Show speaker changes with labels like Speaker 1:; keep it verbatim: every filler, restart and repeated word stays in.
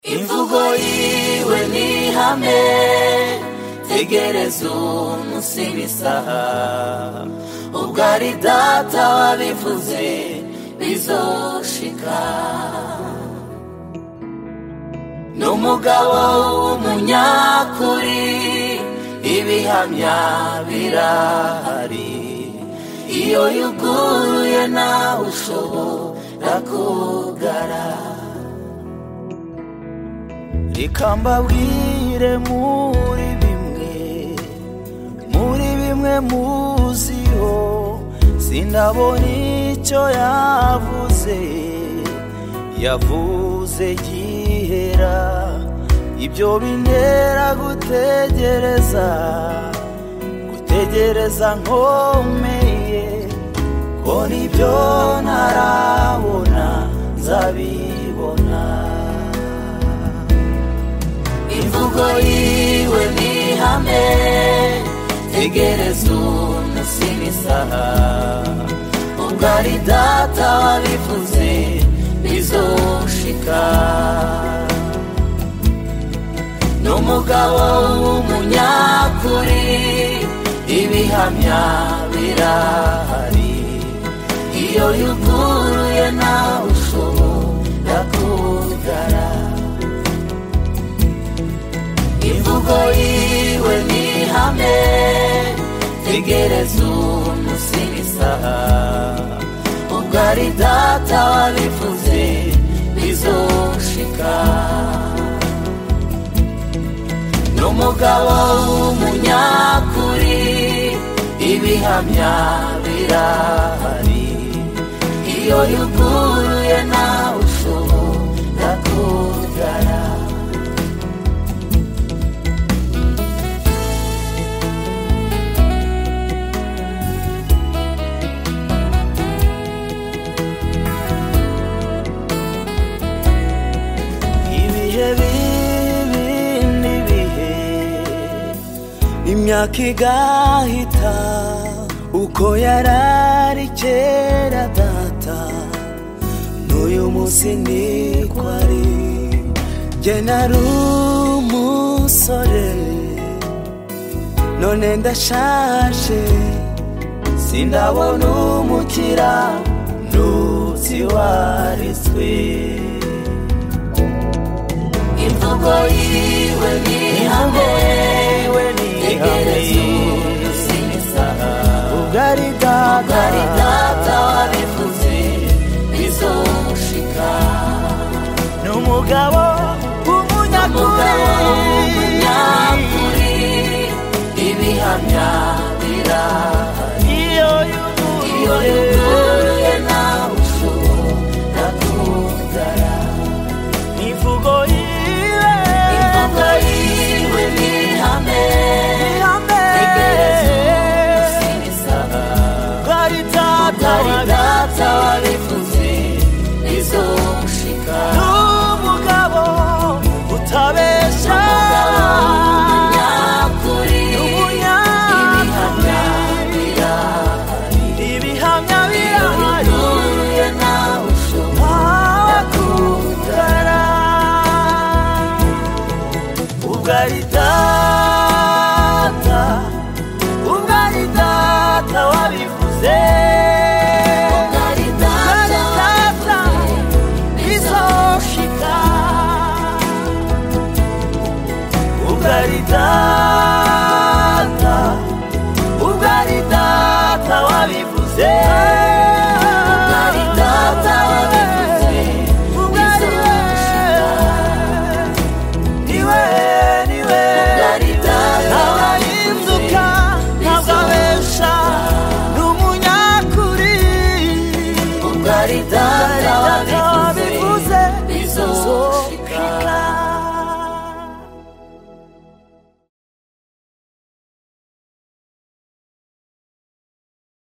Speaker 1: imvugo yiwe n'ihame, tegereza umunsi w'isaha, ubwo ari data wabivuze bizoshika. N'umugabo w'umunyakuri, ibihamya birahari, iyo yuguruye nawe ushobora kugara. Reka mbabwire muri bimwe, muri bimwe muziho, sindabona icyo yavuze, yavuze gihera, ibyo bintera gutegereza, gutegereza nkomeye, ko nibyo ntarabona nzabibona. Imvugo yiwe n'ihame, tegereza umunsi w'isaha, ubwo ari data wabivuze bizoshika. N'umugabo w'umunyakuri, ibihamya birahari, iyo yuguruye nawe ushobora kugara. Imvugo yiwe n'ihame, tegereza umunsi w'isaha, ubwo ari data wabivuze bizoshika. N'umugabo w'umunyakuri, ibihamya birahari, iyo yuguruye nawe ushobora kugara. Imyaka igahita, uko yarari kera data, n'uyu munsi niko ari. Jye nari umusore, none ndashaje, sindabona umukira ntuzi wariswe. Imvugo yiwe n'ihame, tegereza umunsi w'isaha, ubwo ari data wabivuze bizoshika. N'umugabo w'umunyakuri, ibihamya birahari, iyo yuguruye nawe ushobora kugara. Imvugo yiwe, imvugo yiwe n'ihame, tegereza umunsi w'isaha, ubwo ari data wabivuze bizoshika. N'umugabo utabesha, umunyakuri, ibihamya birahari, ibihamya birahari, yuguruye nawe ushobora kugara. Ubwo ari data, ubwo ari data wabivuze, ubwo ari data bizoshika. Ubwo ari data